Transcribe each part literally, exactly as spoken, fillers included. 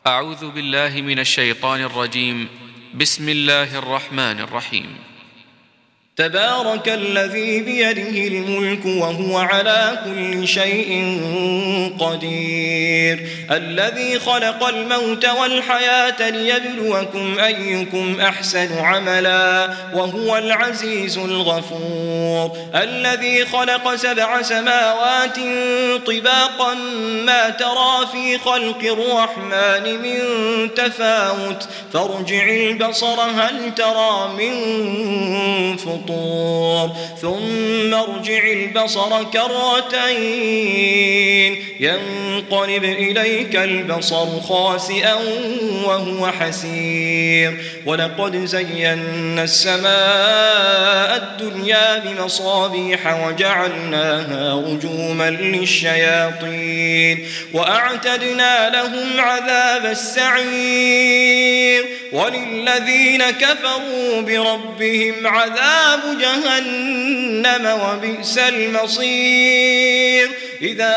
أعوذ بالله من الشيطان الرجيم. بسم الله الرحمن الرحيم. تبارك الذي بيده الملك وهو على كل شيء قدير، الذي خلق الموت والحياة ليبلوكم أيكم أحسن عملا وهو العزيز الغفور، الذي خلق سبع سماوات طباقا ما ترى في خلق الرحمن من تفاوت فارجع البصر هل ترى من فطور ثم ارجع البصر كرتين ينقلب إليك البصر خاسئا وهو حسير، ولقد زينا السماء الدنيا بمصابيح وجعلناها رجوما للشياطين وأعتدنا لهم عذاب السعير، وللذين كفروا بربهم عذاب جهنم وبئس المصير. إذا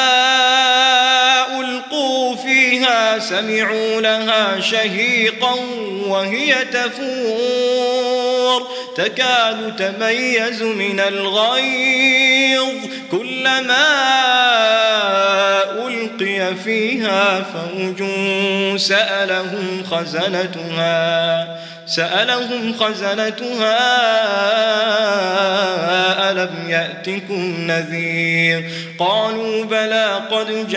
ألقوا فيها سمعوا لها شهيقا وهي تفور تكاد تميز من الغيظ كلما ألقي فيها فوج سألهم خزنتها سألهم خزنتها ألم يأتكم نذير؟ قالوا بلى قد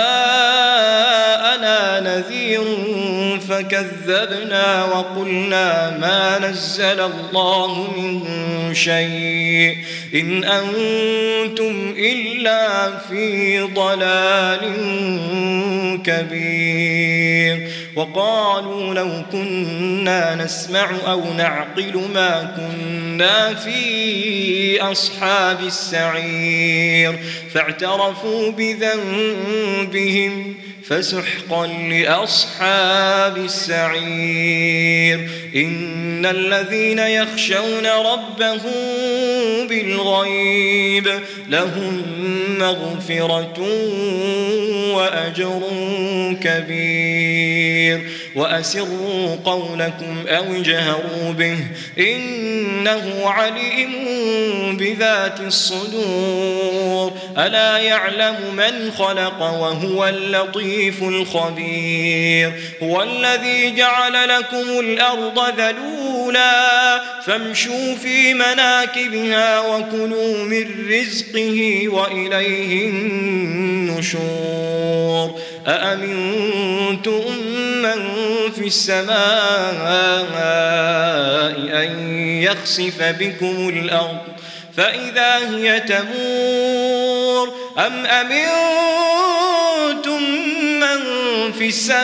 جاءنا نذير فكذبنا وقلنا ما نزل الله من شيء إن أنتم إلا في ضلال كبير. وقالوا لو كنا نسمع أو نعقل ما كنا في أصحاب السعير فاعترفوا بذنبهم فسحقا لأصحاب السعير. إن الذين يخشون ربهم بالغيب لهم مغفرة وأجر كبير. وأسروا قولكم أو اجهروا به إنه عليم بذات الصدور. ألا يعلم من خلق وهو اللطيف الخبير. هو الذي جعل لكم الأرض ذلولا فامشوا في مناكبها وكلوا من رزقه وإليه النشور. أأمنتم من في السماء أن يخسف بكم الأرض فإذا هي تمور أم أمنتم من في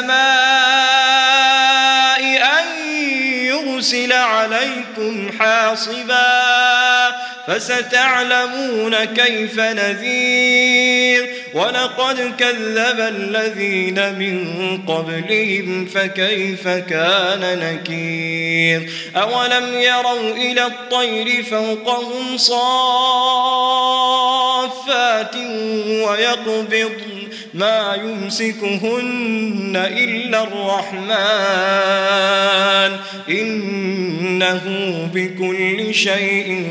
السماء أن يرسل عليكم حاصبا فستعلمون كيف نذير. ولقد كذب الذين من قبلهم فكيف كان نكير. أولم يروا إلى الطير فوقهم صافات ويقبضن ما يمسكهن إلا الرحمن إنه بكل شيء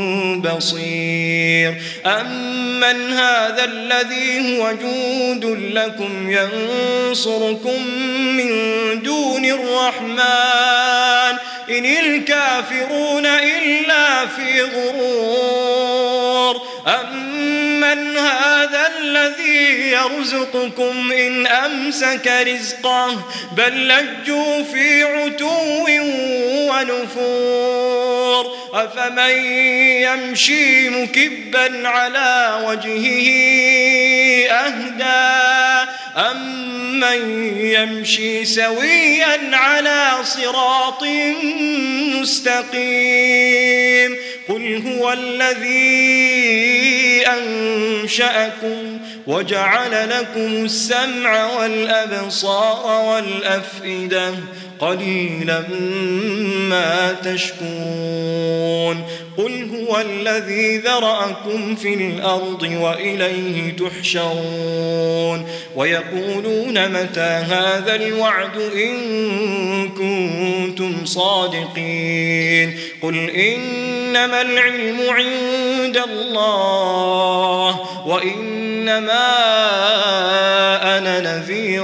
بصير. أمن هذا الذي هو جند لكم ينصركم من دون الرحمن إن الكافرون إلا في غرور. أمن هذا الذي يرزقكم إن أمسك رزقه بل لجوا في عتو ونفور. أفمن يمشي مكبا على وجهه أهدى أمن يمشي سويا على صراط مستقيم. قل هو الذي أنشأكم وجعل لكم السمع والأبصار والأفئدة قليلا ما تشكرون. قل هو الذي ذرأكم في الأرض وإليه تحشرون ويقولون متى هذا الوعد إن كنتم صادقين قل إنما العلم عند الله وإنما أنا نذير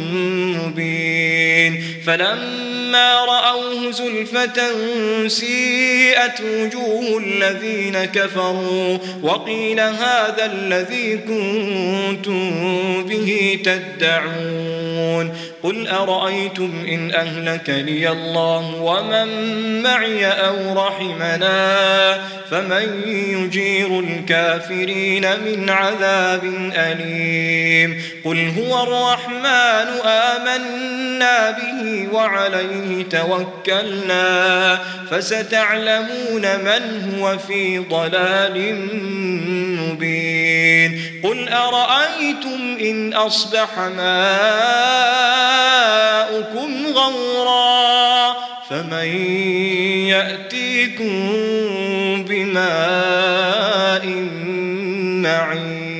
مبين فلما رأوه زلفة سيئت وجوه الذين كفروا وقيل هذا الذي كنتم به تدعون قل أرأيتم إن أهلكني الله ومن معي أو رحمنا فمن يجير الكافرين من عذاب أليم قل هو الرحمن آمنا به وعليه توكلنا فستعلمون من هو في ضلال مبين قل أرأيتم إن أصبح ماؤكم غورا فمن يأتيكم بماء معين